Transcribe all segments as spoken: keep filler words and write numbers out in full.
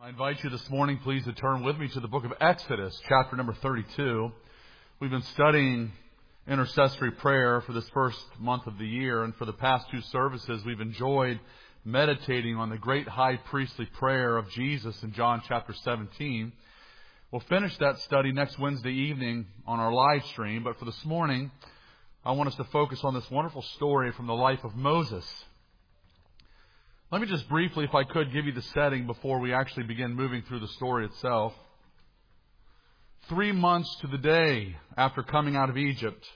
I invite you this morning, please, to turn with me to the book of Exodus, chapter number thirty-two. We've been studying intercessory prayer for this first month of the year, and for the past two services, we've enjoyed meditating on the great high priestly prayer of Jesus in John chapter seventeen. We'll finish that study next Wednesday evening on our live stream, but for this morning, I want us to focus on this wonderful story from the life of Moses. Let me just briefly, if I could, give you the setting before we actually begin moving through the story itself. Three months to the day after coming out of Egypt,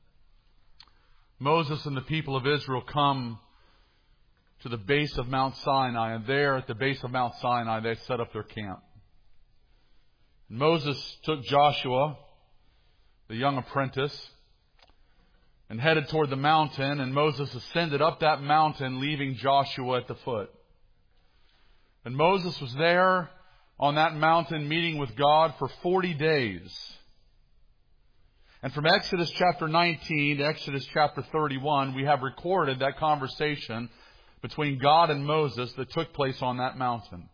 Moses and the people of Israel come to the base of Mount Sinai, and there at the base of Mount Sinai they set up their camp. And Moses took Joshua, the young apprentice, and headed toward the mountain, and Moses ascended up that mountain, leaving Joshua at the foot. And Moses was there on that mountain meeting with God for forty days. And from Exodus chapter nineteen to Exodus chapter thirty-one, we have recorded that conversation between God and Moses that took place on that mountain.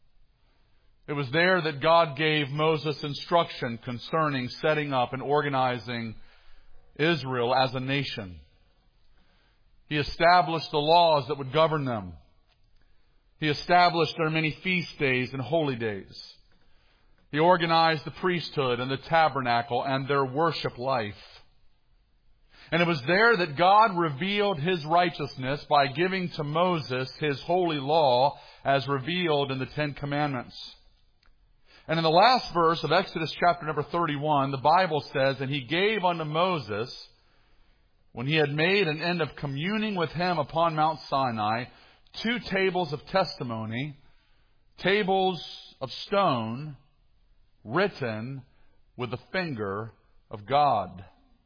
It was there that God gave Moses instruction concerning setting up and organizing Israel as a nation. He established the laws that would govern them. He established their many feast days and holy days. He organized the priesthood and the tabernacle and their worship life. And it was there that God revealed His righteousness by giving to Moses His holy law as revealed in the Ten Commandments. And in the last verse of Exodus chapter number thirty-one, the Bible says, "And He gave unto Moses, when he had made an end of communing with him upon Mount Sinai, two tables of testimony, tables of stone, written with the finger of God."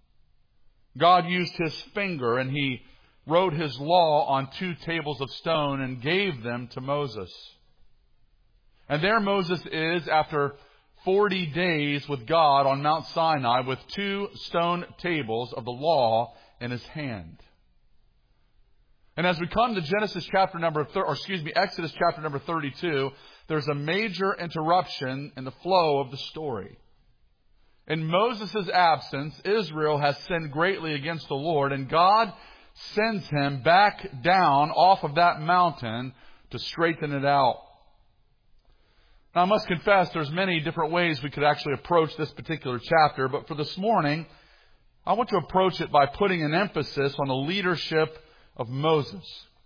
God used His finger, and He wrote His law on two tables of stone and gave them to Moses. And there Moses is after forty days with God on Mount Sinai with two stone tables of the law in his hand. And as we come to Genesis chapter number, or excuse me, Exodus chapter number thirty-two, there's a major interruption in the flow of the story. In Moses' absence, Israel has sinned greatly against the Lord, and God sends him back down off of that mountain to straighten it out. Now, I must confess there's many different ways we could actually approach this particular chapter, but for this morning, I want to approach it by putting an emphasis on the leadership of Moses.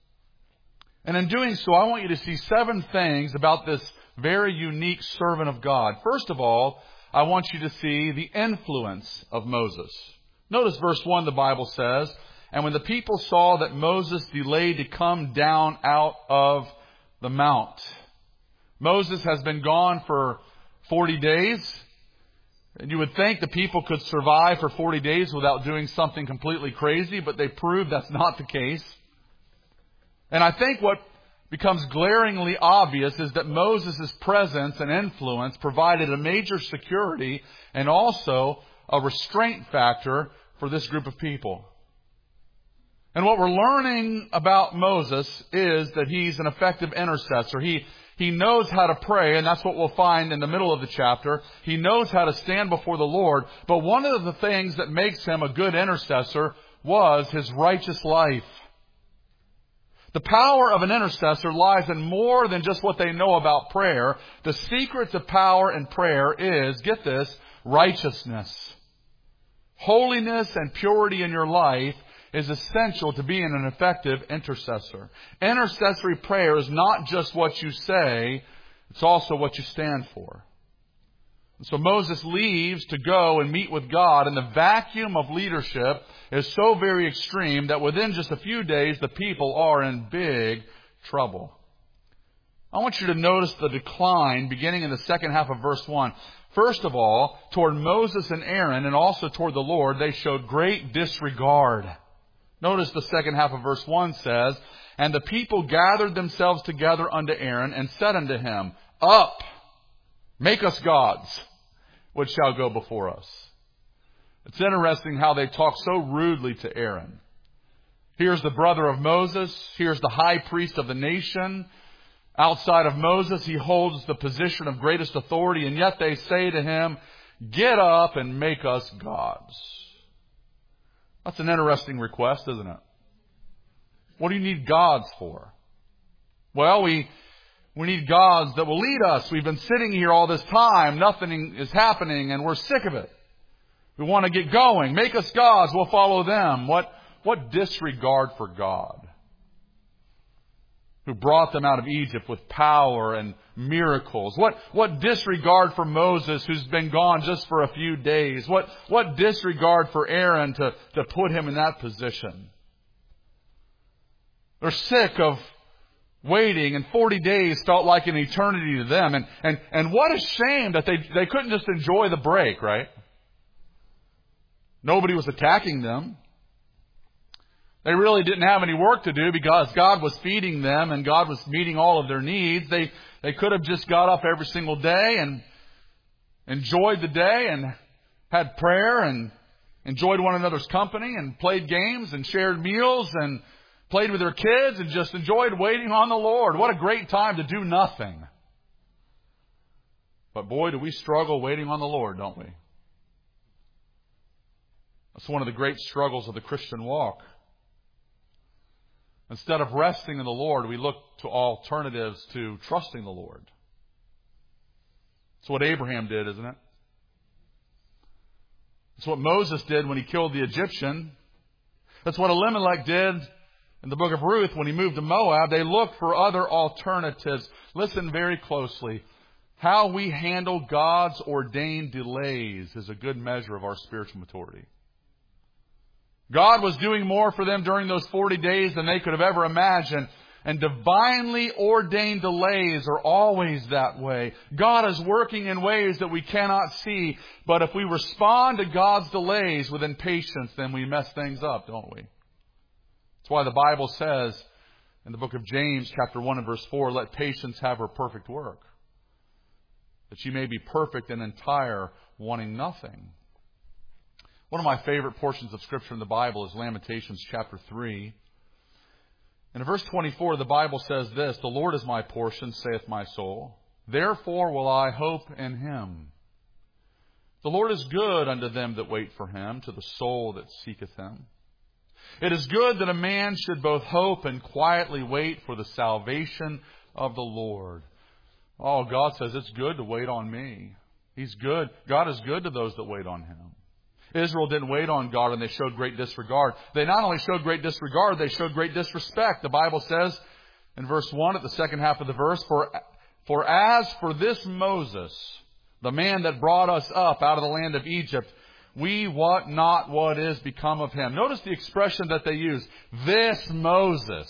And in doing so, I want you to see seven things about this very unique servant of God. First of all, I want you to see the influence of Moses. Notice verse one, the Bible says, "And when the people saw that Moses delayed to come down out of the mount." Moses has been gone for forty days. And you would think the people could survive for forty days without doing something completely crazy, but they proved that's not the case. And I think what becomes glaringly obvious is that Moses' presence and influence provided a major security and also a restraint factor for this group of people. And what we're learning about Moses is that he's an effective intercessor. He He knows how to pray, and that's what we'll find in the middle of the chapter. He knows how to stand before the Lord. But one of the things that makes him a good intercessor was his righteous life. The power of an intercessor lies in more than just what they know about prayer. The secret to power in prayer is, get this, righteousness. Holiness and purity in your life is essential to being an effective intercessor. Intercessory prayer is not just what you say, it's also what you stand for. And so Moses leaves to go and meet with God, and the vacuum of leadership is so very extreme that within just a few days the people are in big trouble. I want you to notice the decline beginning in the second half of verse one. First of all, toward Moses and Aaron, and also toward the Lord, they showed great disregard. Notice the second half of verse one says, "And the people gathered themselves together unto Aaron, and said unto him, Up, make us gods, which shall go before us." It's interesting how they talk so rudely to Aaron. Here's the brother of Moses. Here's the high priest of the nation. Outside of Moses, he holds the position of greatest authority, and yet they say to him, "Get up and make us gods." That's an interesting request, isn't it? What do you need gods for? Well, we we need gods that will lead us. We've been sitting here all this time. Nothing is happening, and we're sick of it. We want to get going. Make us gods. We'll follow them. What, what disregard for God, who brought them out of Egypt with power and miracles. What, what disregard for Moses, who's been gone just for a few days. What, what disregard for Aaron to, to put him in that position. They're sick of waiting, and forty days felt like an eternity to them. And, and, and what a shame that they, they couldn't just enjoy the break, right? Nobody was attacking them. They really didn't have any work to do because God was feeding them and God was meeting all of their needs. They, they could have just got up every single day and enjoyed the day and had prayer and enjoyed one another's company and played games and shared meals and played with their kids and just enjoyed waiting on the Lord. What a great time to do nothing. But boy, do we struggle waiting on the Lord, don't we? That's one of the great struggles of the Christian walk. Instead of resting in the Lord, we look to alternatives to trusting the Lord. It's what Abraham did, isn't it? It's what Moses did when he killed the Egyptian. That's what Elimelech did in the book of Ruth when he moved to Moab. They looked for other alternatives. Listen very closely. How we handle God's ordained delays is a good measure of our spiritual maturity. God was doing more for them during those forty days than they could have ever imagined. And divinely ordained delays are always that way. God is working in ways that we cannot see. But if we respond to God's delays with impatience, then we mess things up, don't we? That's why the Bible says in the book of James, chapter one and verse four, "Let patience have her perfect work, that you may be perfect and entire, wanting nothing." One of my favorite portions of Scripture in the Bible is Lamentations chapter three. And in verse twenty-four, the Bible says this, "The Lord is my portion, saith my soul. Therefore will I hope in Him. The Lord is good unto them that wait for Him, to the soul that seeketh Him. It is good that a man should both hope and quietly wait for the salvation of the Lord." Oh, God says it's good to wait on me. He's good. God is good to those that wait on Him. Israel didn't wait on God, and they showed great disregard. They not only showed great disregard, they showed great disrespect. The Bible says in verse one, at the second half of the verse, For, for as for this Moses, the man that brought us up out of the land of Egypt, we wot not what is become of him." Notice the expression that they use. This Moses.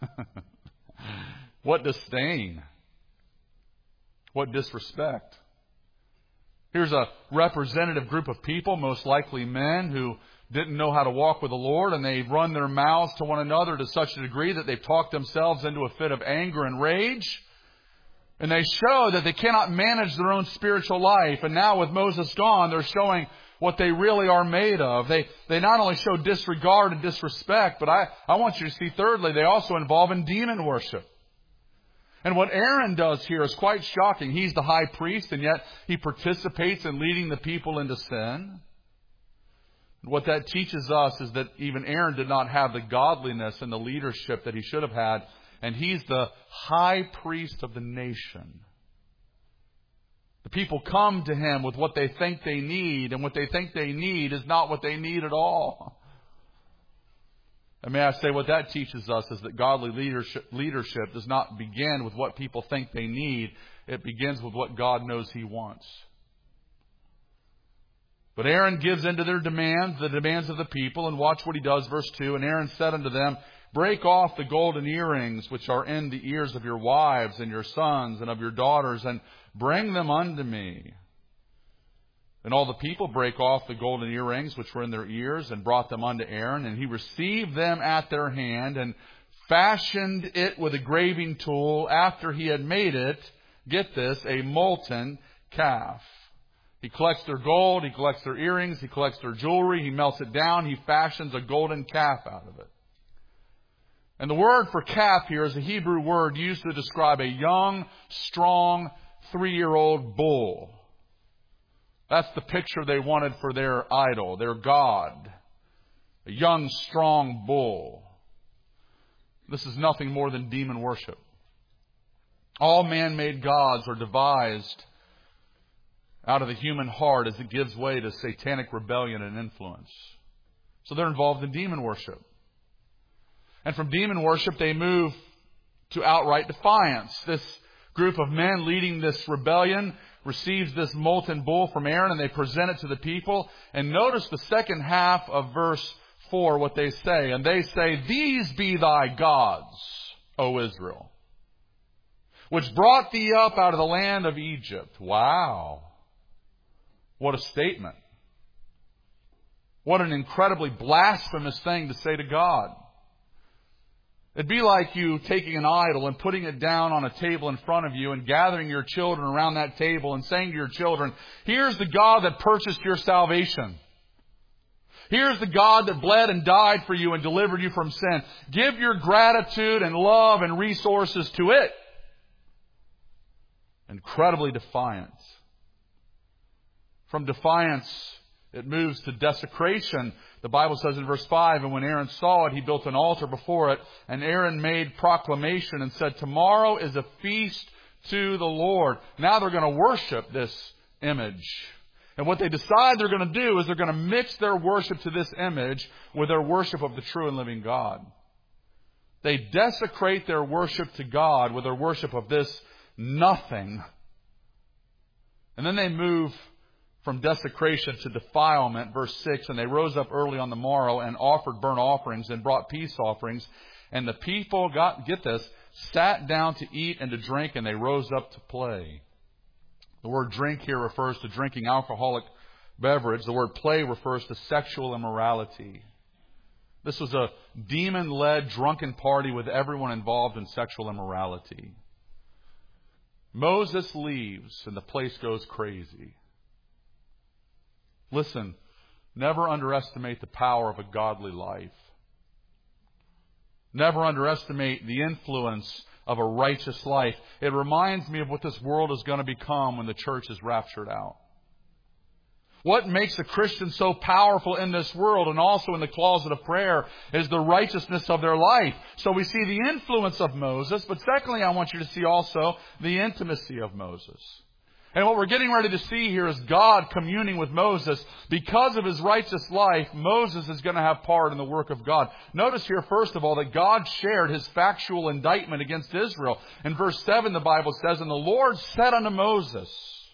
What disdain. What disrespect. Here's a representative group of people, most likely men, who didn't know how to walk with the Lord, and they run their mouths to one another to such a degree that they've talked themselves into a fit of anger and rage. And they show that they cannot manage their own spiritual life. And now with Moses gone, they're showing what they really are made of. They they not only show disregard and disrespect, but I, I want you to see thirdly, they also involve in demon worship. And what Aaron does here is quite shocking. He's the high priest, and yet he participates in leading the people into sin. What that teaches us is that even Aaron did not have the godliness and the leadership that he should have had. And he's the high priest of the nation. The people come to him with what they think they need, and what they think they need is not what they need at all. And may I say, what that teaches us is that godly leadership, leadership does not begin with what people think they need. It begins with what God knows He wants. But Aaron gives in to their demands, the demands of the people, and watch what he does, verse two. "And Aaron said unto them, Break off the golden earrings which are in the ears of your wives and your sons and of your daughters, and bring them unto me. And all the people brake off the golden earrings which were in their ears, and brought them unto Aaron. And he received them at their hand, and fashioned it with a graving tool, after he had made it," get this, "a molten calf." He collects their gold, he collects their earrings, he collects their jewelry, he melts it down, he fashions a golden calf out of it. And the word for calf here is a Hebrew word used to describe a young, strong, three-year-old bull. That's the picture they wanted for their idol, their god. A young, strong bull. This is nothing more than demon worship. All man-made gods are devised out of the human heart as it gives way to satanic rebellion and influence. So they're involved in demon worship. And from demon worship, they move to outright defiance. This group of men leading this rebellion receives this molten bull from Aaron, and they present it to the people. And notice the second half of verse four, what they say. And they say, "These be thy gods, O Israel, which brought thee up out of the land of Egypt." Wow. What a statement. What an incredibly blasphemous thing to say to God. It'd be like you taking an idol and putting it down on a table in front of you and gathering your children around that table and saying to your children, "Here's the God that purchased your salvation. Here's the God that bled and died for you and delivered you from sin. Give your gratitude and love and resources to it." Incredibly defiant. From defiance, it moves to desecration. The Bible says in verse five, "And when Aaron saw it, he built an altar before it. And Aaron made proclamation and said, 'Tomorrow is a feast to the Lord.'" Now they're going to worship this image. And what they decide they're going to do is they're going to mix their worship to this image with their worship of the true and living God. They desecrate their worship to God with their worship of this nothing. And then they move from desecration to defilement, verse six, "And they rose up early on the morrow and offered burnt offerings and brought peace offerings. And the people," got, get this, "sat down to eat and to drink, and they rose up to play." The word drink here refers to drinking alcoholic beverage. The word play refers to sexual immorality. This was a demon-led drunken party with everyone involved in sexual immorality. Moses leaves and the place goes crazy. Listen, never underestimate the power of a godly life. Never underestimate the influence of a righteous life. It reminds me of what this world is going to become when the church is raptured out. What makes a Christian so powerful in this world and also in the closet of prayer is the righteousness of their life. So we see the influence of Moses, but secondly, I want you to see also the intimacy of Moses. And what we're getting ready to see here is God communing with Moses. Because of his righteous life, Moses is going to have part in the work of God. Notice here, first of all, that God shared his factual indictment against Israel. In verse seven, the Bible says, "And the Lord said unto Moses,"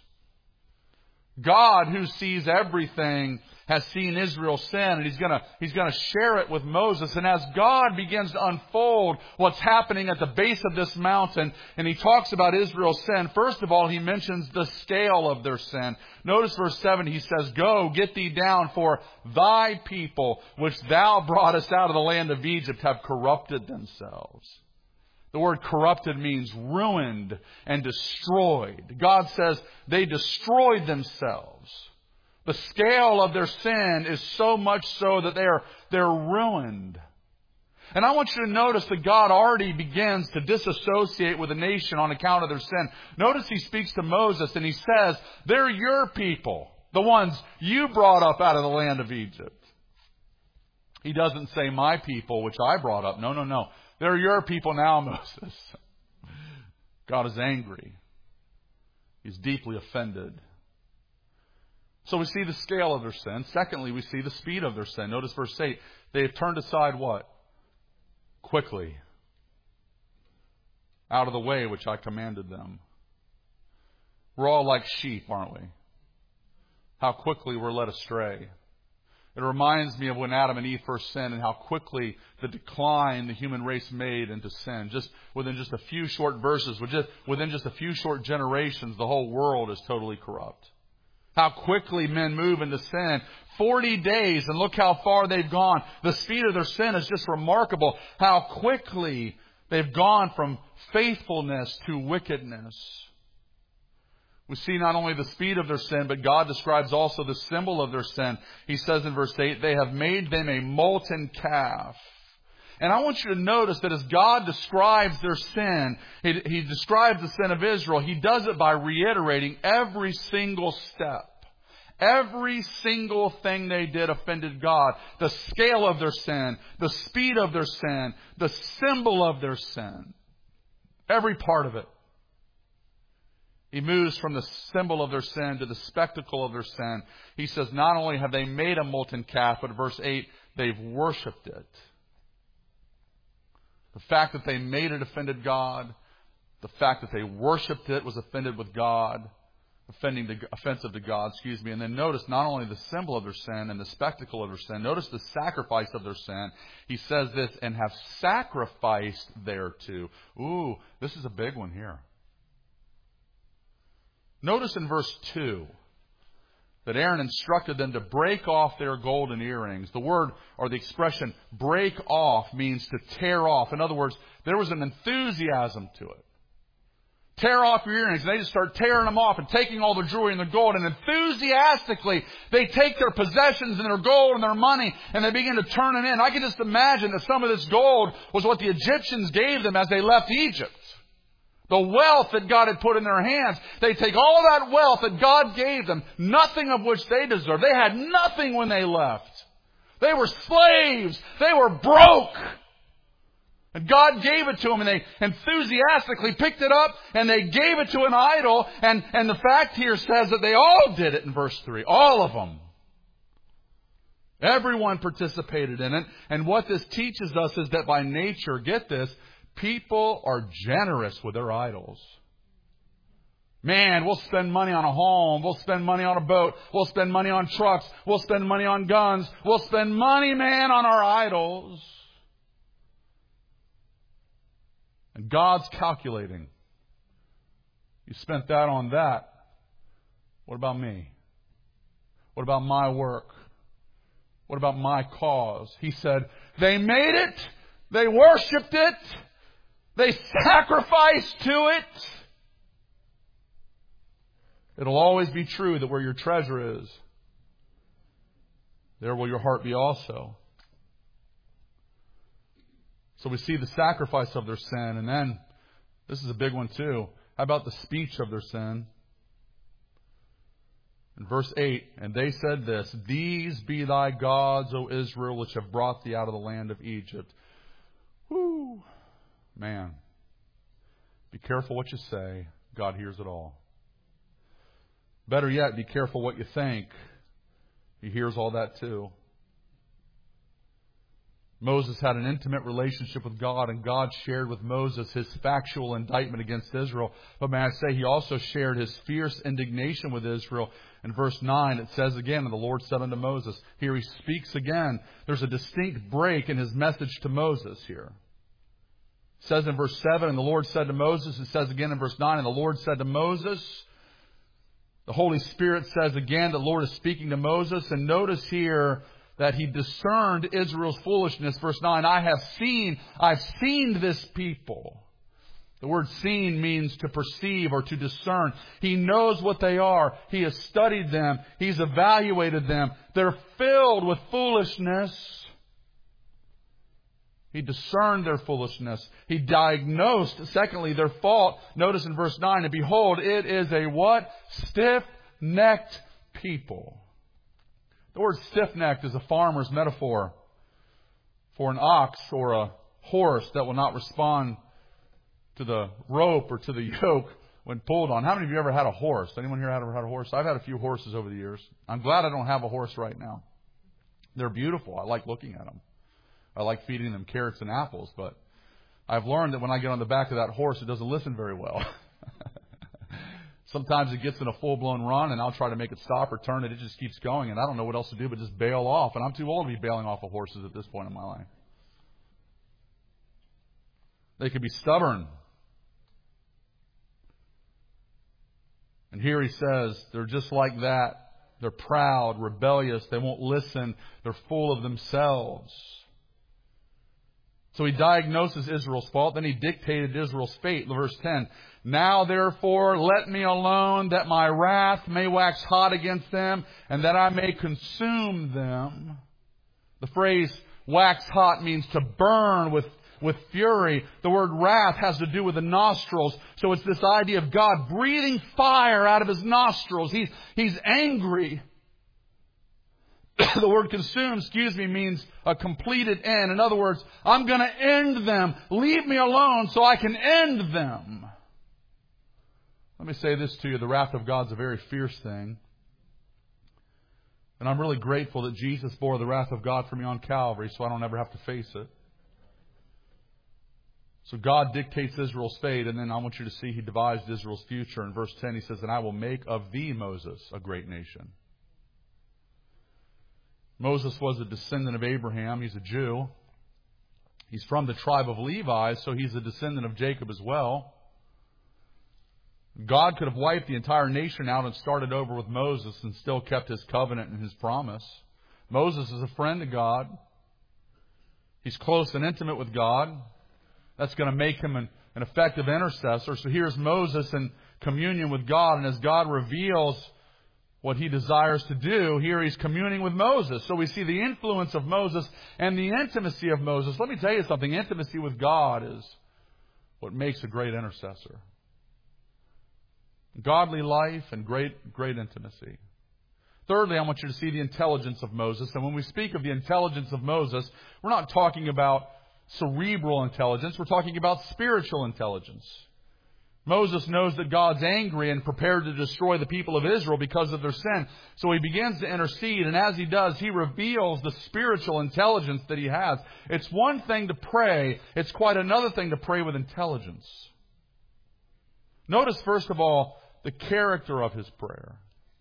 God, who sees everything, has seen Israel sin, and he's going to he's going to share it with Moses. And as God begins to unfold what's happening at the base of this mountain, and he talks about Israel's sin, first of all, he mentions the scale of their sin. Notice verse seven, he says, "Go, get thee down, for thy people, which thou broughtest out of the land of Egypt, have corrupted themselves." The word corrupted means ruined and destroyed. God says they destroyed themselves. The scale of their sin is so much so that they're, they're ruined. And I want you to notice that God already begins to disassociate with a nation on account of their sin. Notice he speaks to Moses and he says, "They're your people, the ones you brought up out of the land of Egypt." He doesn't say "my people, which I brought up." No, no, no. "They're your people now, Moses." God is angry. He's deeply offended. So we see the scale of their sin. Secondly, we see the speed of their sin. Notice verse eight. They have turned aside what? Quickly. Out of the way which I commanded them. We're all like sheep, aren't we? How quickly we're led astray. It reminds me of when Adam and Eve first sinned and how quickly the decline the human race made into sin. Just within just a few short verses, within just a few short generations, the whole world is totally corrupt. How quickly men move into sin. Forty days, and look how far they've gone. The speed of their sin is just remarkable. How quickly they've gone from faithfulness to wickedness. We see not only the speed of their sin, but God describes also the symbol of their sin. He says in verse eight, "They have made them a molten calf, And I want you to notice that as God describes their sin, He, he describes the sin of Israel, He does it by reiterating every single step. Every single thing they did offended God. The scale of their sin, the speed of their sin, the symbol of their sin. Every part of it. He moves from the symbol of their sin to the spectacle of their sin. He says not only have they made a molten calf, but verse eight, they've worshipped it. The fact that they made it offended God. The fact that they worshipped it was offended with God. Offending to, offensive to God, excuse me. And then notice not only the symbol of their sin and the spectacle of their sin, notice the sacrifice of their sin. He says this, and have sacrificed thereto. Ooh, this is a big one here. Notice in verse two that Aaron instructed them to break off their golden earrings. The word or the expression break off means to tear off. In other words, there was an enthusiasm to it. Tear off your earrings. And they just start tearing them off and taking all the jewelry and the gold. And enthusiastically, they take their possessions and their gold and their money and they begin to turn it in. I can just imagine that some of this gold was what the Egyptians gave them as they left Egypt. The wealth that God had put in their hands. They take all that wealth that God gave them, nothing of which they deserved. They had nothing when they left. They were slaves. They were broke. And God gave it to them, and they enthusiastically picked it up, and they gave it to an idol. And, and the fact here says that they all did it in verse three. All of them. Everyone participated in it. And what this teaches us is that by nature, get this, people are generous with their idols. Man, we'll spend money on a home. We'll spend money on a boat. We'll spend money on trucks. We'll spend money on guns. We'll spend money, man, on our idols. And God's calculating. You spent that on that. What about me? What about my work? What about my cause? He said, they made it. They worshipped it. They sacrificed to it. It'll always be true that where your treasure is, there will your heart be also. So we see the sacrifice of their sin. And then, this is a big one too. How about the speech of their sin? In verse eight, and they said this, these be thy gods, O Israel, which have brought thee out of the land of Egypt. Whoo! Man. Be careful what you say. God hears it all. Better yet, be careful what you think. He hears all that too. Moses had an intimate relationship with God, and God shared with Moses his factual indictment against Israel. But may I say, he also shared his fierce indignation with Israel. In verse nine, it says again, and the Lord said unto Moses. Here he speaks again. There's a distinct break in his message to Moses here. It says in verse seven, and the Lord said to Moses. It says again in verse nine, and the Lord said to Moses. The Holy Spirit says again, the Lord is speaking to Moses. And notice here that he discerned Israel's foolishness. Verse nine, I have seen, I've seen this people. The word seen means to perceive or to discern. He knows what they are. He has studied them. He's evaluated them. They're filled with foolishness. He discerned their foolishness. He diagnosed, secondly, their fault. Notice in verse nine, and behold, it is a what? Stiff-necked people. The word stiff-necked is a farmer's metaphor for an ox or a horse that will not respond to the rope or to the yoke when pulled on. How many of you ever had a horse? Anyone here ever had a horse? I've had a few horses over the years. I'm glad I don't have a horse right now. They're beautiful. I like looking at them. I like feeding them carrots and apples, but I've learned that when I get on the back of that horse, it doesn't listen very well. Sometimes it gets in a full-blown run, and I'll try to make it stop or turn it. It just keeps going, and I don't know what else to do but just bail off. And I'm too old to be bailing off of horses at this point in my life. They can be stubborn. And here he says, they're just like that. They're proud, rebellious. They won't listen. They're full of themselves. So he diagnoses Israel's fault. Then he dictated Israel's fate. Verse ten. Now therefore let me alone, that my wrath may wax hot against them, and that I may consume them. The phrase wax hot means to burn with, with fury. The word wrath has to do with the nostrils. So it's this idea of God breathing fire out of His nostrils. He's, he's angry. The word consume, excuse me, means a completed end. In other words, I'm going to end them. Leave me alone so I can end them. Let me say this to you. The wrath of God's a very fierce thing. And I'm really grateful that Jesus bore the wrath of God for me on Calvary so I don't ever have to face it. So God dictates Israel's fate, and then I want you to see He devised Israel's future. In verse ten, He says, and I will make of thee, Moses, a great nation. Moses was a descendant of Abraham. He's a Jew. He's from the tribe of Levi, so he's a descendant of Jacob as well. God could have wiped the entire nation out and started over with Moses and still kept His covenant and His promise. Moses is a friend of God. He's close and intimate with God. That's going to make him an, an effective intercessor. So here's Moses in communion with God, and as God reveals what He desires to do, here He's communing with Moses. So we see the influence of Moses and the intimacy of Moses. Let me tell you something. Intimacy with God is what makes a great intercessor. Godly life and great, great intimacy. Thirdly, I want you to see the intelligence of Moses. And when we speak of the intelligence of Moses, we're not talking about cerebral intelligence. We're talking about spiritual intelligence. Moses knows that God's angry and prepared to destroy the people of Israel because of their sin. So he begins to intercede, and as he does, he reveals the spiritual intelligence that he has. It's one thing to pray. It's quite another thing to pray with intelligence. Notice, first of all, the character of his prayer.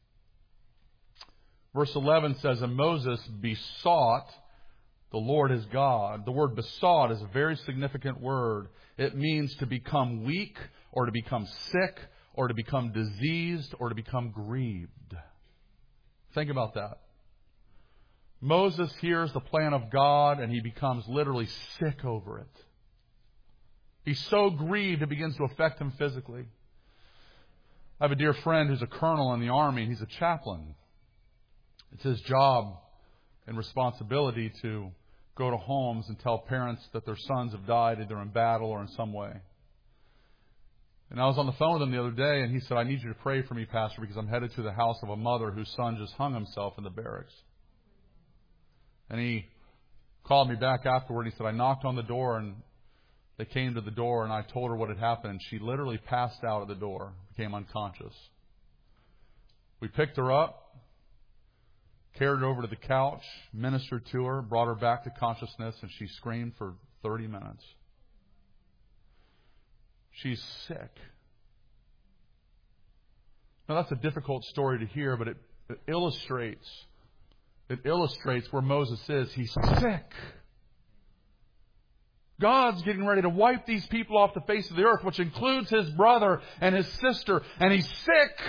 Verse eleven says, and Moses besought the Lord his God. The word besought is a very significant word. It means to become weak, or to become sick, or to become diseased, or to become grieved. Think about that. Moses hears the plan of God, and he becomes literally sick over it. He's so grieved it begins to affect him physically. I have a dear friend who's a colonel in the Army. He's a chaplain. It's his job and responsibility to go to homes and tell parents that their sons have died either in battle or in some way. And I was on the phone with him the other day, and he said, I need you to pray for me, Pastor, because I'm headed to the house of a mother whose son just hung himself in the barracks. And he called me back afterward. He said, I knocked on the door, and they came to the door, and I told her what had happened. And she literally passed out at the door, became unconscious. We picked her up, carried her over to the couch, ministered to her, brought her back to consciousness, and she screamed for thirty minutes. She's sick. Now that's a difficult story to hear, but it, it illustrates it illustrates where Moses is. He's sick. God's getting ready to wipe these people off the face of the earth, which includes his brother and his sister, and he's sick.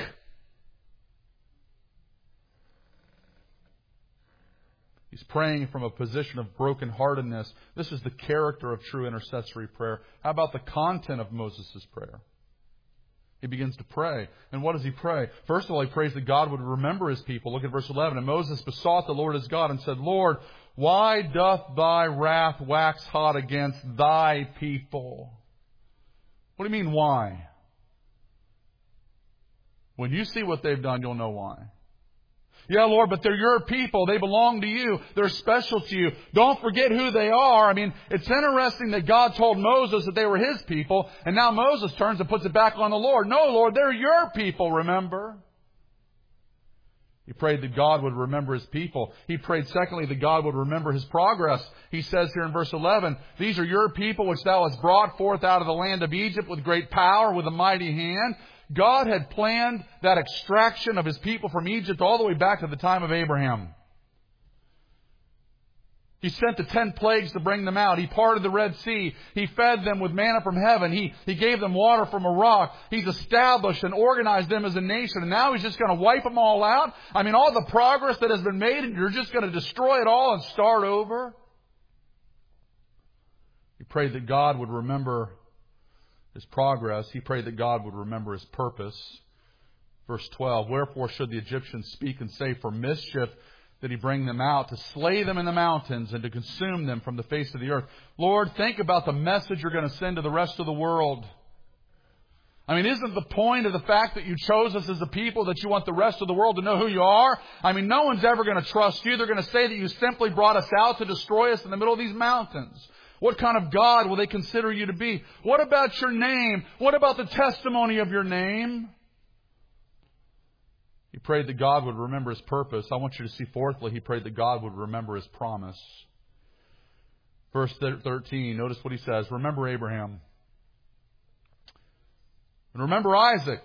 He's praying from a position of brokenheartedness. This is the character of true intercessory prayer. How about the content of Moses' prayer? He begins to pray. And what does he pray? First of all, he prays that God would remember his people. Look at verse eleven. And Moses besought the Lord his God and said, Lord, why doth thy wrath wax hot against thy people? What do you mean, why? When you see what they've done, you'll know why. Yeah, Lord, but they're your people. They belong to you. They're special to you. Don't forget who they are. I mean, it's interesting that God told Moses that they were his people, and now Moses turns and puts it back on the Lord. No, Lord, they're your people, remember? He prayed that God would remember his people. He prayed, secondly, that God would remember his progress. He says here in verse eleven, these are your people which thou hast brought forth out of the land of Egypt with great power, with a mighty hand. God had planned that extraction of his people from Egypt all the way back to the time of Abraham. He sent the ten plagues to bring them out. He parted the Red Sea. He fed them with manna from heaven. He, he gave them water from a rock. He's established and organized them as a nation. And now he's just going to wipe them all out. I mean, all the progress that has been made, and you're just going to destroy it all and start over. He prayed that God would remember his progress. He prayed that God would remember his purpose. Verse twelve, wherefore should the Egyptians speak and say, for mischief did He bring them out to slay them in the mountains and to consume them from the face of the earth. Lord, think about the message You're going to send to the rest of the world. I mean, isn't the point of the fact that You chose us as a people that You want the rest of the world to know who You are? I mean, no one's ever going to trust You. They're going to say that You simply brought us out to destroy us in the middle of these mountains. What kind of God will they consider You to be? What about Your name? What about the testimony of Your name? He prayed that God would remember His purpose. I want you to see fourthly, he prayed that God would remember His promise. Verse thirteen, notice what he says. Remember Abraham. And remember Isaac.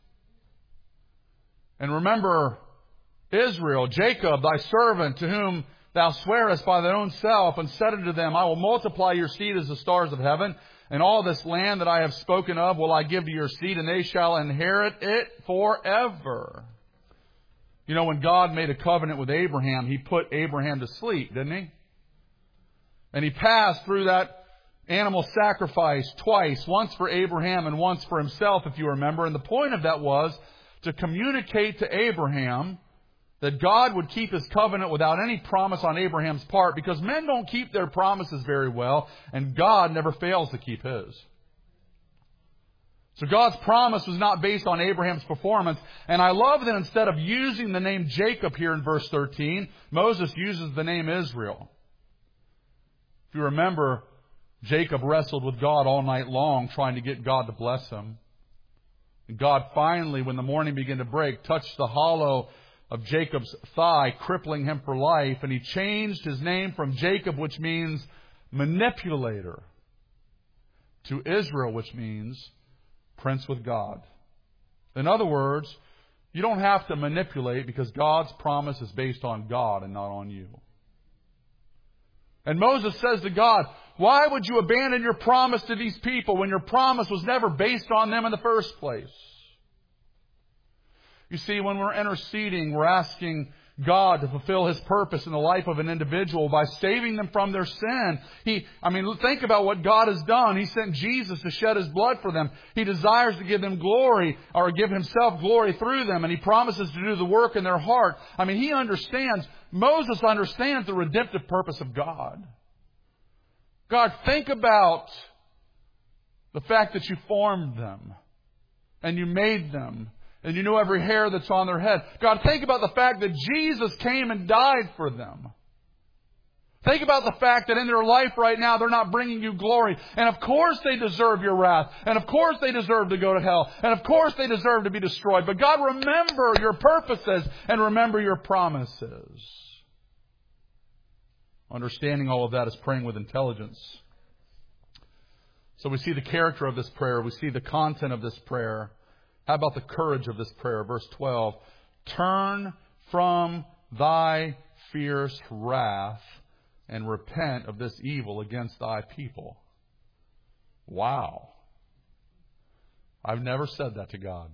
And remember Israel, Jacob, thy servant, to whom thou swearest by thine own self, and said unto them, I will multiply your seed as the stars of heaven, and all this land that I have spoken of will I give to your seed, and they shall inherit it forever. You know, when God made a covenant with Abraham, He put Abraham to sleep, didn't He? And He passed through that animal sacrifice twice, once for Abraham and once for Himself, if you remember. And the point of that was to communicate to Abraham that God would keep His covenant without any promise on Abraham's part, because men don't keep their promises very well, and God never fails to keep His. So God's promise was not based on Abraham's performance. And I love that instead of using the name Jacob here in verse thirteen, Moses uses the name Israel. If you remember, Jacob wrestled with God all night long trying to get God to bless him. And God finally, when the morning began to break, touched the hollow of Jacob's thigh, crippling him for life. And He changed his name from Jacob, which means manipulator, to Israel, which means prince with God. In other words, you don't have to manipulate, because God's promise is based on God and not on you. And Moses says to God, why would you abandon your promise to these people when your promise was never based on them in the first place? You see, when we're interceding, we're asking God to fulfill His purpose in the life of an individual by saving them from their sin. He, I mean, think about what God has done. He sent Jesus to shed His blood for them. He desires to give them glory, or give Himself glory through them, and He promises to do the work in their heart. I mean, He understands, Moses understands the redemptive purpose of God. God, think about the fact that You formed them, and You made them, and You know every hair that's on their head. God, think about the fact that Jesus came and died for them. Think about the fact that in their life right now, they're not bringing You glory. And of course they deserve Your wrath. And of course they deserve to go to hell. And of course they deserve to be destroyed. But God, remember Your purposes and remember Your promises. Understanding all of that is praying with intelligence. So we see the character of this prayer. We see the content of this prayer. How about the courage of this prayer? Verse twelve. Turn from thy fierce wrath and repent of this evil against thy people. Wow. I've never said that to God.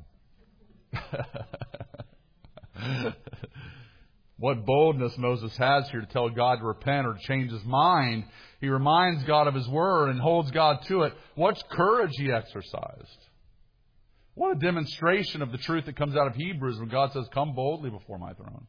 What boldness Moses has here to tell God to repent or to change his mind. He reminds God of His word and holds God to it. What courage he exercised. What a demonstration of the truth that comes out of Hebrews when God says, come boldly before my throne.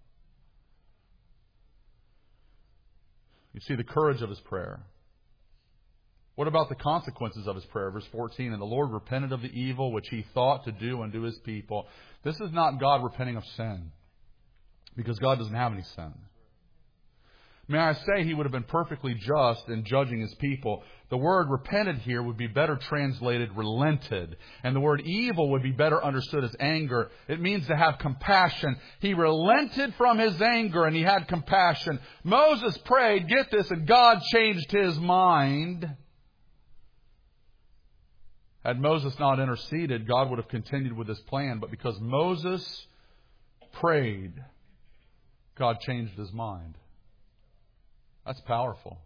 You see the courage of his prayer. What about the consequences of his prayer? Verse fourteen, and the Lord repented of the evil which he thought to do unto His people. This is not God repenting of sin, because God doesn't have any sin. May I say, He would have been perfectly just in judging His people. The word repented here would be better translated relented. And the word evil would be better understood as anger. It means to have compassion. He relented from His anger and He had compassion. Moses prayed, get this, and God changed his mind. Had Moses not interceded, God would have continued with His plan. But because Moses prayed, God changed His mind. That's powerful.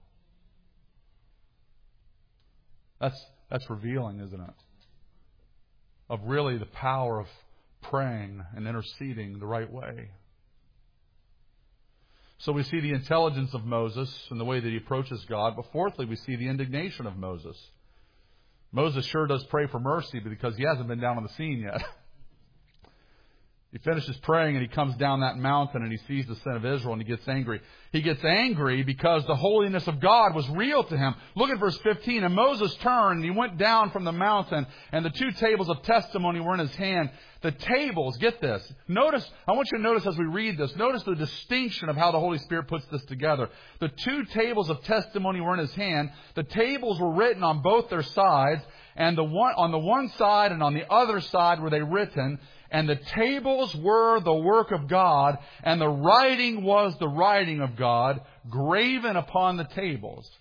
That's, that's revealing, isn't it? Of really the power of praying and interceding the right way. So we see the intelligence of Moses and the way that he approaches God. But fourthly, we see the indignation of Moses. – Moses sure does pray for mercy because he hasn't been down on the scene yet. He finishes praying and he comes down that mountain and he sees the sin of Israel and he gets angry. He gets angry because the holiness of God was real to him. Look at verse fifteen. And Moses turned and he went down from the mountain and the two tables of testimony were in his hand. The tables, get this. Notice, I want you to notice as we read this, notice the distinction of how the Holy Spirit puts this together. The two tables of testimony were in his hand. The tables were written on both their sides, and the one, on the one side and on the other side were they written. And the tables were the work of God, and the writing was the writing of God, graven upon the tables.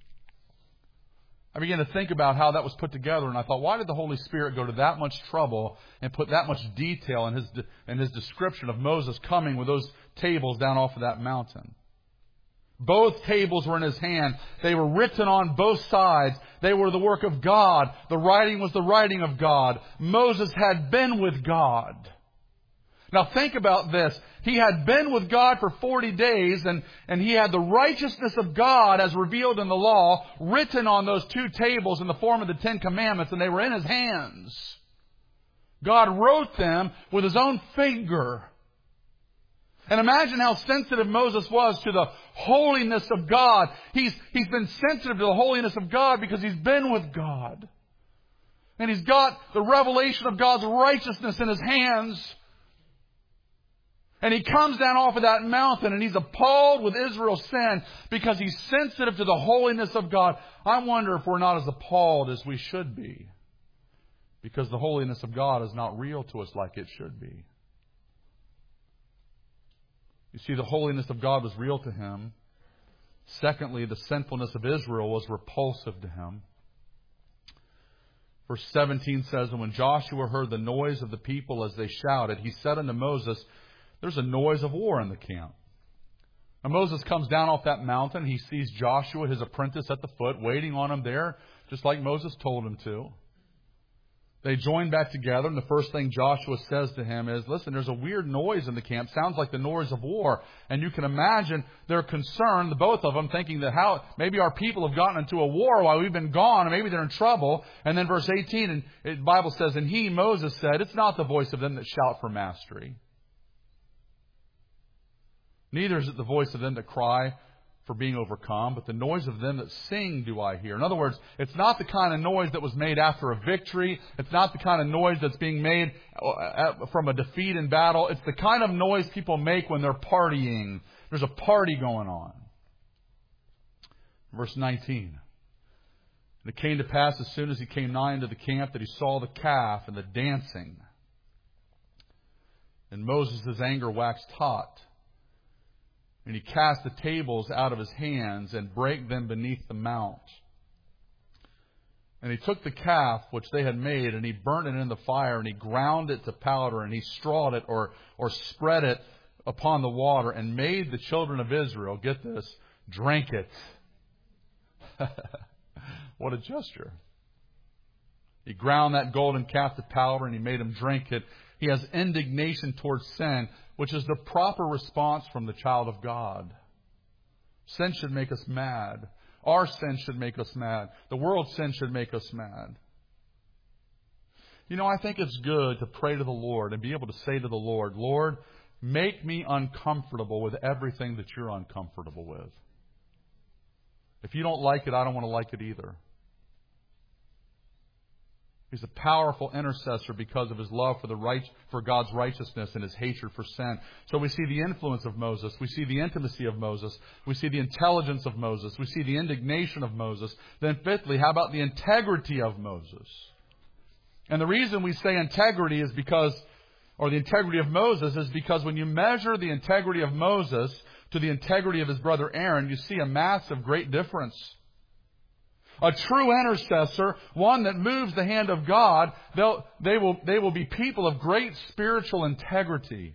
I began to think about how that was put together, and I thought, why did the Holy Spirit go to that much trouble and put that much detail in his in his description of Moses coming with those tables down off of that mountain? Both tables were in his hand. They were written on both sides. They were the work of God. The writing was the writing of God. Moses had been with God. Now think about this. He had been with God for forty days, and, and he had the righteousness of God as revealed in the law written on those two tables in the form of the Ten Commandments, and they were in his hands. God wrote them with his own finger. And imagine how sensitive Moses was to the holiness of God. He's, he's been sensitive to the holiness of God because he's been with God. And he's got the revelation of God's righteousness in his hands. And he comes down off of that mountain and he's appalled with Israel's sin because he's sensitive to the holiness of God. I wonder if we're not as appalled as we should be, because the holiness of God is not real to us like it should be. You see, the holiness of God was real to him. Secondly, the sinfulness of Israel was repulsive to him. Verse seventeen says, and when Joshua heard the noise of the people as they shouted, he said unto Moses, there's a noise of war in the camp. Now Moses comes down off that mountain. He sees Joshua, his apprentice, at the foot, waiting on him there, just like Moses told him to. They join back together, and the first thing Joshua says to him is, listen, there's a weird noise in the camp. Sounds like the noise of war. And you can imagine they're concerned, the both of them, thinking that how maybe our people have gotten into a war while we've been gone, and maybe they're in trouble. And then verse eighteen, and the Bible says, and he, Moses, said, it's not the voice of them that shout for mastery. Neither is it the voice of them that cry for being overcome, but the noise of them that sing do I hear. In other words, it's not the kind of noise that was made after a victory. It's not the kind of noise that's being made from a defeat in battle. It's the kind of noise people make when they're partying. There's a party going on. Verse nineteen. And it came to pass as soon as he came nigh into the camp that he saw the calf and the dancing. And Moses' anger waxed hot. And he cast the tables out of his hands and brake them beneath the mount. And he took the calf which they had made, and he burnt it in the fire, and he ground it to powder, and he strawed it or, or spread it upon the water, and made the children of Israel, get this, drink it. What a gesture. He ground that golden calf to powder, and he made them drink it. He has indignation towards sin, which is the proper response from the child of God. Sin should make us mad. Our sin should make us mad. The world's sin should make us mad. You know, I think it's good to pray to the Lord and be able to say to the Lord, Lord, make me uncomfortable with everything that you're uncomfortable with. If you don't like it, I don't want to like it either. He's a powerful intercessor because of his love for the right, for God's righteousness and his hatred for sin. So we see the influence of Moses. We see the intimacy of Moses. We see the intelligence of Moses. We see the indignation of Moses. Then fifthly, how about the integrity of Moses? And the reason we say integrity is because, or the integrity of Moses is because when you measure the integrity of Moses to the integrity of his brother Aaron, you see a massive great difference. A true intercessor, one that moves the hand of God, they'll, they will, they will be people of great spiritual integrity.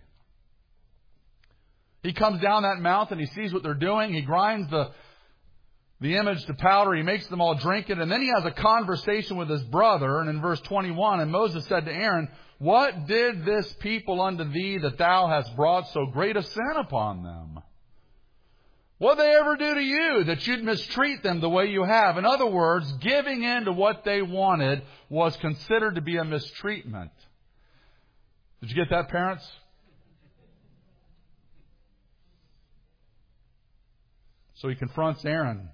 He comes down that mountain, he sees what they're doing, he grinds the, the image to powder, he makes them all drink it, and then he has a conversation with his brother, and in verse twenty-one, and Moses said to Aaron, what did this people unto thee that thou hast brought so great a sin upon them? What did they ever do to you that you'd mistreat them the way you have? In other words, giving in to what they wanted was considered to be a mistreatment. Did you get that, parents? So he confronts Aaron.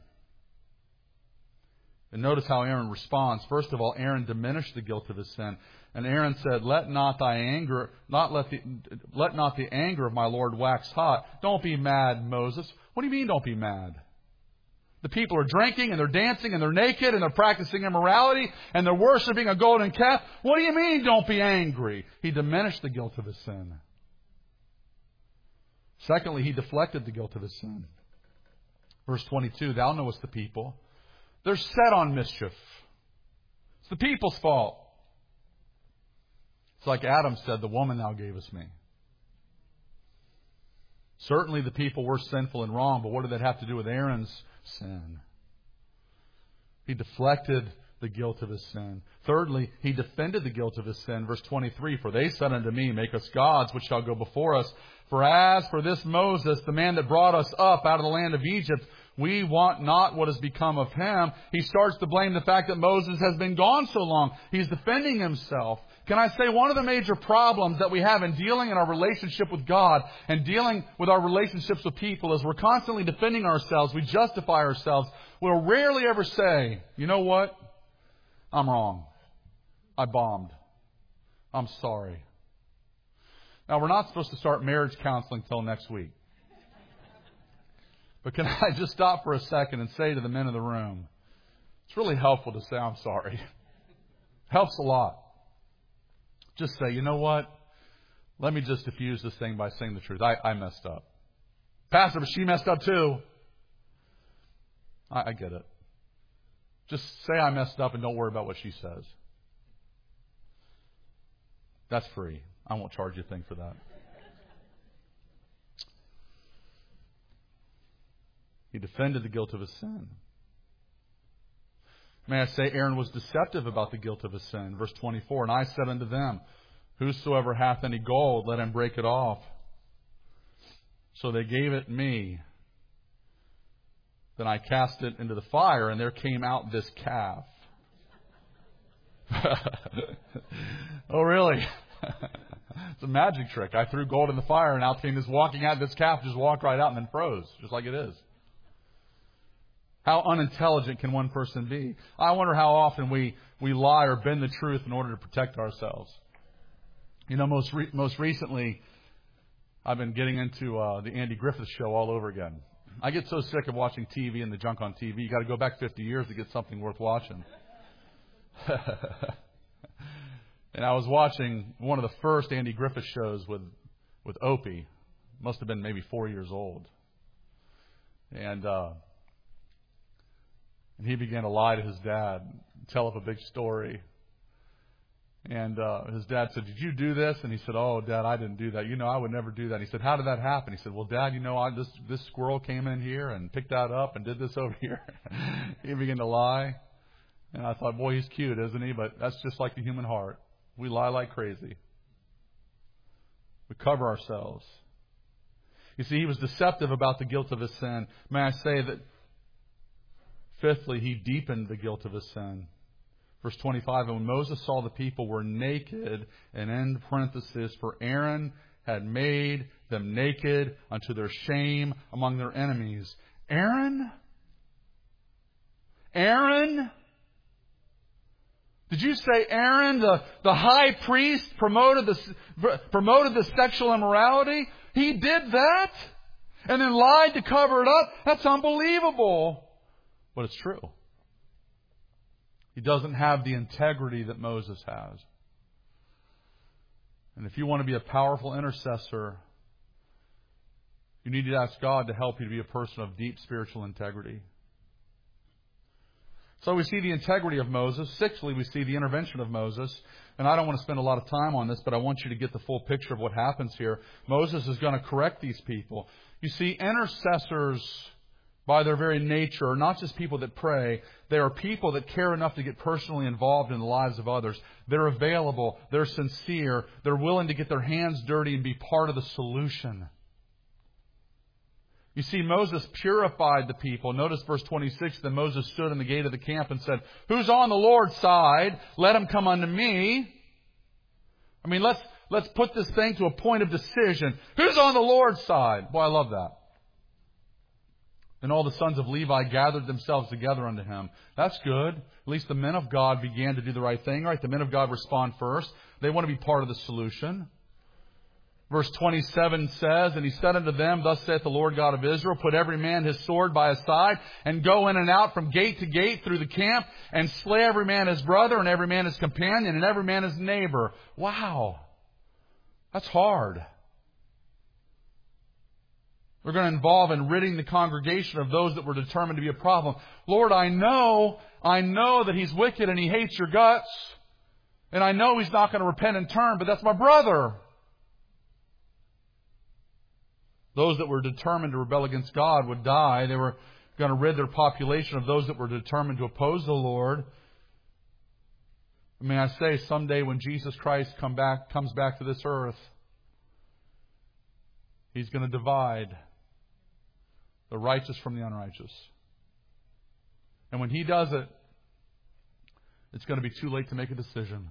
And notice how Aaron responds. First of all, Aaron diminished the guilt of his sin. And Aaron said, Let not thy anger, not let the, let not the anger of my Lord wax hot. Don't be mad, Moses. What do you mean don't be mad? The people are drinking and they're dancing and they're naked and they're practicing immorality and they're worshiping a golden calf. What do you mean don't be angry? He diminished the guilt of his sin. Secondly, he deflected the guilt of his sin. Verse twenty-two, Thou knowest the people. They're set on mischief. It's the people's fault. It's like Adam said, the woman thou gavest me. Certainly the people were sinful and wrong, but what did that have to do with Aaron's sin? He deflected the guilt of his sin. Thirdly, he defended the guilt of his sin. Verse twenty-three, For they said unto me, Make us gods which shall go before us. For as for this Moses, the man that brought us up out of the land of Egypt, we want not what has become of him. He starts to blame the fact that Moses has been gone so long. He's defending himself. Can I say one of the major problems that we have in dealing in our relationship with God and dealing with our relationships with people is we're constantly defending ourselves. We justify ourselves. We'll rarely ever say, you know what? I'm wrong. I bombed. I'm sorry. Now, we're not supposed to start marriage counseling till next week. But can I just stop for a second and say to the men in the room, it's really helpful to say, I'm sorry. Helps a lot. Just say, you know what? Let me just diffuse this thing by saying the truth. I, I messed up. Pastor, but she messed up too. I, I get it. Just say I messed up and don't worry about what she says. That's free. I won't charge you a thing for that. He defended the guilt of his sin. May I say, Aaron was deceptive about the guilt of his sin. Verse twenty-four, And I said unto them, Whosoever hath any gold, let him break it off. So they gave it me. Then I cast it into the fire, and there came out this calf. Oh, really? It's a magic trick. I threw gold in the fire, and out came this walking out. This calf just walked right out and then froze, just like it is. How unintelligent can one person be? I wonder how often we, we lie or bend the truth in order to protect ourselves. You know, most re- most recently, I've been getting into uh, the Andy Griffith Show all over again. I get so sick of watching T V and the junk on T V. You got to go back fifty years to get something worth watching. And I was watching one of the first Andy Griffith shows with with Opie. Must have been maybe four years old. And uh, and he began to lie to his dad, tell up a big story. And uh, his dad said, "Did you do this?" And he said, "Oh, Dad, I didn't do that. You know, I would never do that." He said, "How did that happen?" He said, "Well, Dad, you know, I, this this squirrel came in here and picked that up and did this over here." He began to lie. And I thought, boy, he's cute, isn't he? But that's just like the human heart. We lie like crazy. We cover ourselves. You see, he was deceptive about the guilt of his sin. May I say that, fifthly, he deepened the guilt of his sin. Verse twenty-five, and when Moses saw the people were naked, and in parenthesis, for Aaron had made them naked unto their shame among their enemies. Aaron? Aaron? Did you say Aaron, the, the high priest, promoted the, promoted the sexual immorality? He did that? And then lied to cover it up? That's unbelievable. But it's true. He doesn't have the integrity that Moses has. And if you want to be a powerful intercessor, you need to ask God to help you to be a person of deep spiritual integrity. So we see the integrity of Moses. Sixthly, we see the intervention of Moses. And I don't want to spend a lot of time on this, but I want you to get the full picture of what happens here. Moses is going to correct these people. You see, intercessors, by their very nature, are not just people that pray. They are people that care enough to get personally involved in the lives of others. They're available. They're sincere. They're willing to get their hands dirty and be part of the solution. You see, Moses purified the people. Notice verse twenty-six, then Moses stood in the gate of the camp and said, who's on the Lord's side? Let him come unto me. I mean, let's let's put this thing to a point of decision. Who's on the Lord's side? Boy, I love that. And all the sons of Levi gathered themselves together unto him. That's good. At least the men of God began to do the right thing, right? The men of God respond first. They want to be part of the solution. Verse twenty-seven says, And he said unto them, Thus saith the Lord God of Israel, Put every man his sword by his side, and go in and out from gate to gate through the camp, and slay every man his brother, and every man his companion, and every man his neighbor. Wow. That's hard. We're going to involve in ridding the congregation of those that were determined to be a problem. Lord, I know, I know that he's wicked and he hates your guts. And I know he's not going to repent and turn, but that's my brother. Those that were determined to rebel against God would die. They were going to rid their population of those that were determined to oppose the Lord. May I say, someday when Jesus Christ come back, comes back to this earth, he's going to divide the righteous from the unrighteous. And when he does it, it's going to be too late to make a decision.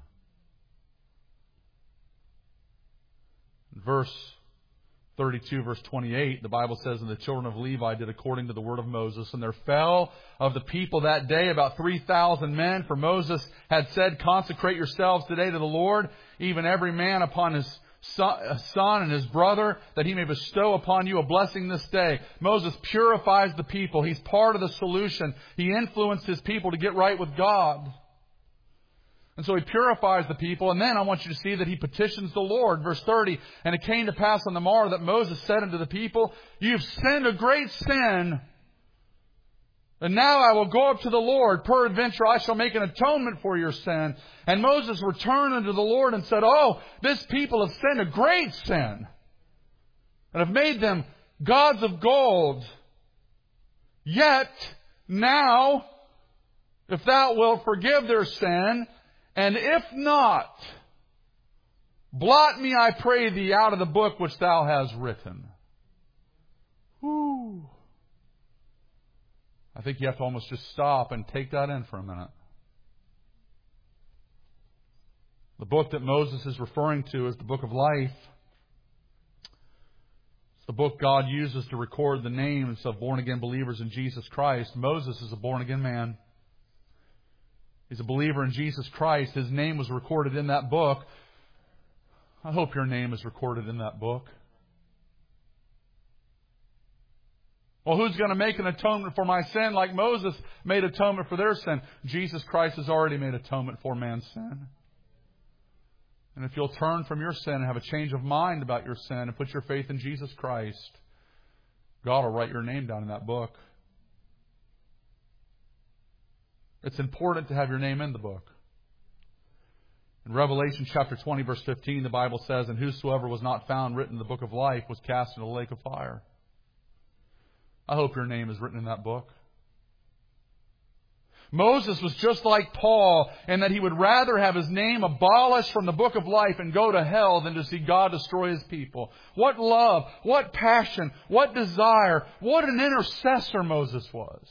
Verse thirty-two, verse twenty-eight, the Bible says, And the children of Levi did according to the word of Moses. And there fell of the people that day about three thousand men. For Moses had said, Consecrate yourselves today to the Lord, even every man upon his son and his brother, that he may bestow upon you a blessing this day. Moses purifies the people. He's part of the solution. He influenced his people to get right with God. And so he purifies the people. And then I want you to see that he petitions the Lord. Verse thirty, And it came to pass on the morrow that Moses said unto the people, You've sinned a great sin. And now I will go up to the Lord. Peradventure I shall make an atonement for your sin. And Moses returned unto the Lord and said, Oh, this people have sinned a great sin, and have made them gods of gold. Yet now, if thou wilt forgive their sin, and if not, blot me, I pray thee, out of the book which thou hast written. Whew. I think you have to almost just stop and take that in for a minute. The book that Moses is referring to is the book of life. It's the book God uses to record the names of born-again believers in Jesus Christ. Moses is a born-again man. He's a believer in Jesus Christ. His name was recorded in that book. I hope your name is recorded in that book. Well, who's going to make an atonement for my sin like Moses made atonement for their sin? Jesus Christ has already made atonement for man's sin. And if you'll turn from your sin and have a change of mind about your sin and put your faith in Jesus Christ, God will write your name down in that book. It's important to have your name in the book. In Revelation chapter twenty, verse fifteen, the Bible says, And whosoever was not found written in the book of life was cast into the lake of fire. I hope your name is written in that book. Moses was just like Paul in that he would rather have his name abolished from the book of life and go to hell than to see God destroy his people. What love, what passion, what desire, what an intercessor Moses was.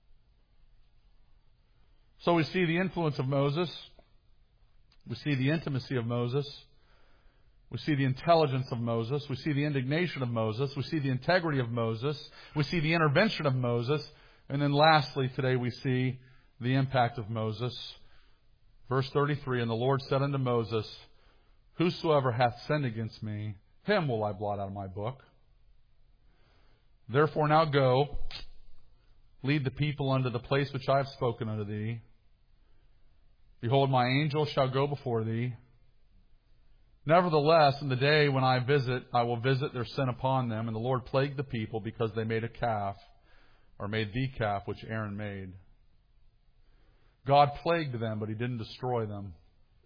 So we see the influence of Moses. We see the intimacy of Moses. We see the intelligence of Moses. We see the indignation of Moses. We see the integrity of Moses. We see the intervention of Moses. And then lastly, today we see the impact of Moses. Verse thirty-three, And the Lord said unto Moses, Whosoever hath sinned against me, him will I blot out of my book. Therefore now go, lead the people unto the place which I have spoken unto thee. Behold, my angel shall go before thee. Nevertheless, in the day when I visit, I will visit their sin upon them. And the Lord plagued the people because they made a calf, or made the calf which Aaron made. God plagued them, but He didn't destroy them.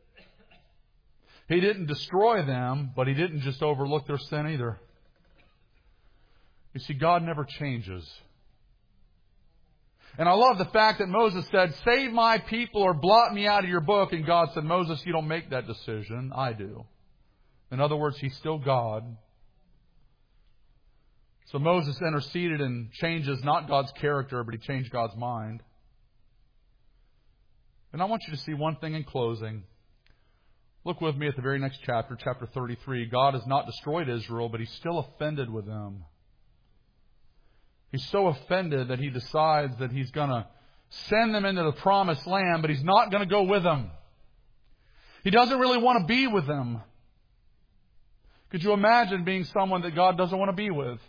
He didn't destroy them, but He didn't just overlook their sin either. You see, God never changes. And I love the fact that Moses said, Save my people or blot me out of your book. And God said, Moses, you don't make that decision. I do. In other words, He's still God. So Moses interceded and changes not God's character, but he changed God's mind. And I want you to see one thing in closing. Look with me at the very next chapter, chapter thirty-three. God has not destroyed Israel, but He's still offended with them. He's so offended that he decides that he's going to send them into the promised land, but he's not going to go with them. He doesn't really want to be with them. Could you imagine being someone that God doesn't want to be with?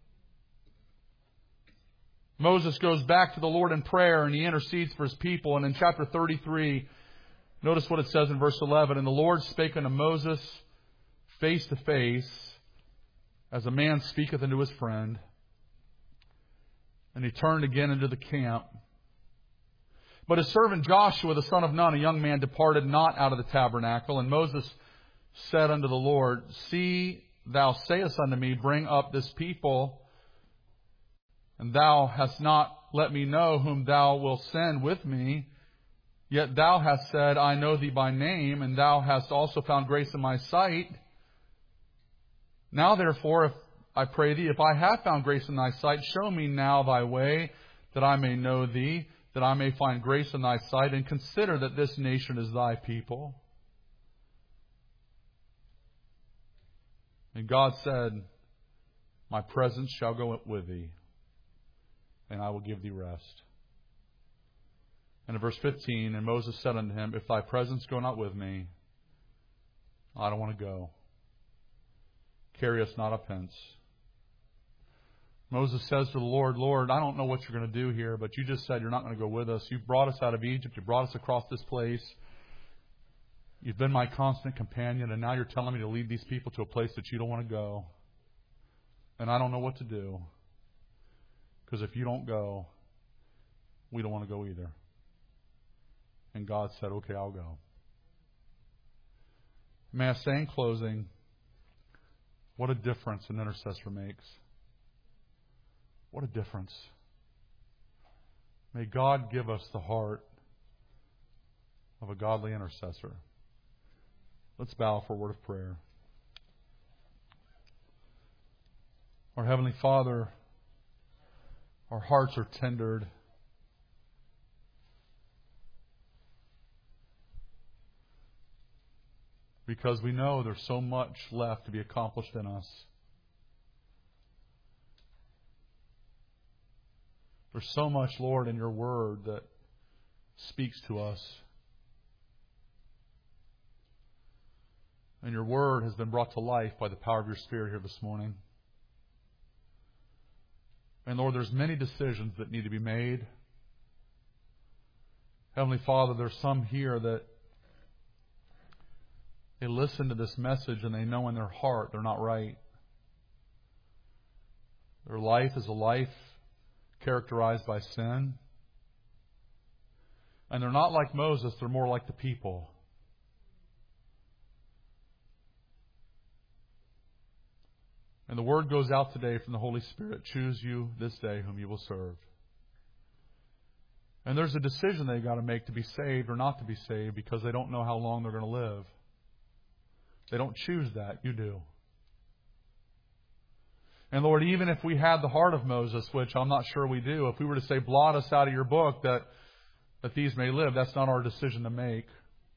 Moses goes back to the Lord in prayer and he intercedes for his people. And in chapter thirty-three, notice what it says in verse eleven. And the Lord spake unto Moses face to face, as a man speaketh unto his friend. And he turned again into the camp. But his servant Joshua, the son of Nun, a young man, departed not out of the tabernacle. And Moses said unto the Lord, See, thou sayest unto me, Bring up this people, and thou hast not let me know whom thou wilt send with me. Yet thou hast said, I know thee by name, and thou hast also found grace in my sight. Now therefore, if I pray thee, if I have found grace in thy sight, show me now thy way, that I may know thee, that I may find grace in thy sight, and consider that this nation is thy people. And God said, My presence shall go with thee, and I will give thee rest. And in verse fifteen, and Moses said unto him, If thy presence go not with me, I don't want to go. Carry us not up hence. Moses says to the Lord, Lord, I don't know what you're going to do here, but you just said you're not going to go with us. You've brought us out of Egypt. You brought us across this place. You've been my constant companion, and now you're telling me to lead these people to a place that you don't want to go. And I don't know what to do. Because if you don't go, we don't want to go either. And God said, okay, I'll go. May I say in closing, what a difference an intercessor makes. What a difference. May God give us the heart of a godly intercessor. Let's bow for a word of prayer. Our Heavenly Father, our hearts are tendered. Because we know there's so much left to be accomplished in us. There's so much, Lord, in your word that speaks to us. And your word has been brought to life by the power of your Spirit here this morning. And Lord, there's many decisions that need to be made. Heavenly Father, there's some here that they listen to this message and they know in their heart they're not right. Their life is a life characterized by sin. And they're not like Moses, they're more like the people. And the word goes out today from the Holy Spirit, choose you this day whom you will serve. And there's a decision they've got to make to be saved or not to be saved because they don't know how long they're going to live. They don't choose that, you do. And Lord, even if we had the heart of Moses, which I'm not sure we do, if we were to say, blot us out of your book that, that these may live, that's not our decision to make.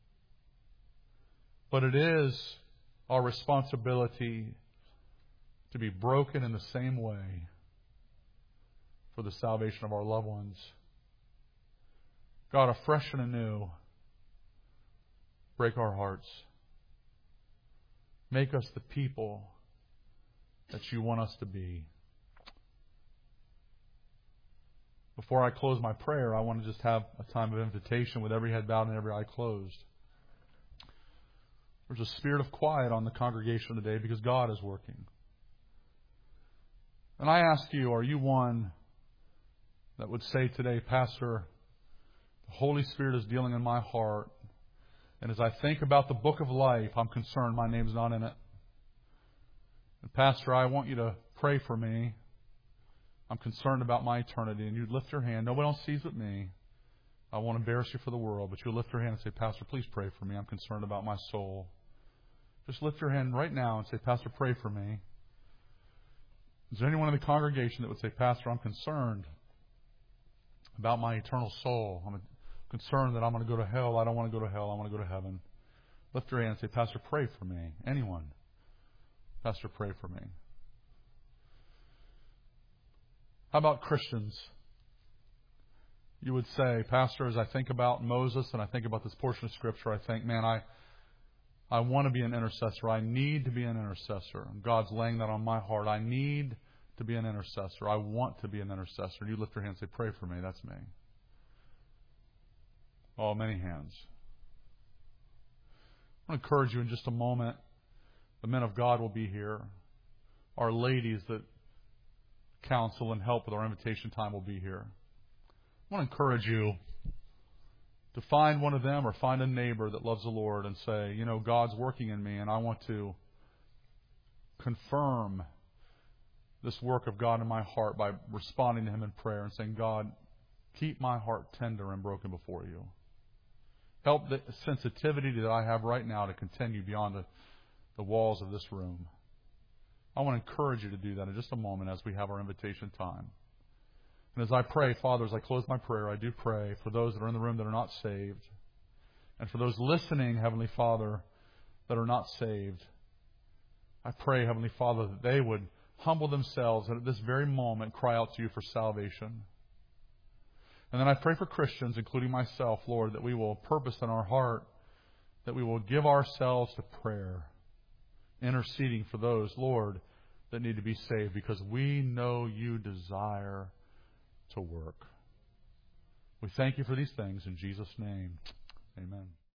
But it is our responsibility to be broken in the same way for the salvation of our loved ones. God, afresh and anew, break our hearts. Make us the people that you want us to be. Before I close my prayer, I want to just have a time of invitation with every head bowed and every eye closed. There's a spirit of quiet on the congregation today because God is working. And I ask you, are you one that would say today, Pastor, the Holy Spirit is dealing in my heart, and as I think about the book of life, I'm concerned my name's not in it. And Pastor, I want you to pray for me. I'm concerned about my eternity. And you'd lift your hand. Nobody else sees but me. I won't embarrass you for the world, but you'll lift your hand and say, Pastor, please pray for me. I'm concerned about my soul. Just lift your hand right now and say, Pastor, pray for me. Is there anyone in the congregation that would say, Pastor, I'm concerned about my eternal soul. I'm concerned that I'm going to go to hell. I don't want to go to hell. I want to go to heaven. Lift your hand and say, Pastor, pray for me. Anyone? Pastor, pray for me. How about Christians? You would say, Pastor, as I think about Moses and I think about this portion of Scripture, I think, man, I I want to be an intercessor. I need to be an intercessor. God's laying that on my heart. I need to be an intercessor. I want to be an intercessor. You lift your hand and say, pray for me. That's me. Oh, many hands. I want to encourage you in just a moment. The men of God will be here. Our ladies that counsel and help with our invitation time will be here. I want to encourage you to find one of them or find a neighbor that loves the Lord and say, you know, God's working in me and I want to confirm this work of God in my heart by responding to Him in prayer and saying, God, keep my heart tender and broken before you. Help the sensitivity that I have right now to continue beyond the, the walls of this room. I want to encourage you to do that in just a moment as we have our invitation time. And as I pray, Father, as I close my prayer, I do pray for those that are in the room that are not saved. And for those listening, Heavenly Father, that are not saved. I pray, Heavenly Father, that they would humble themselves and at this very moment cry out to you for salvation. And then I pray for Christians, including myself, Lord, that we will purpose in our heart, that we will give ourselves to prayer, interceding for those, Lord, that need to be saved, because we know you desire to work. We thank you for these things in Jesus' name. Amen.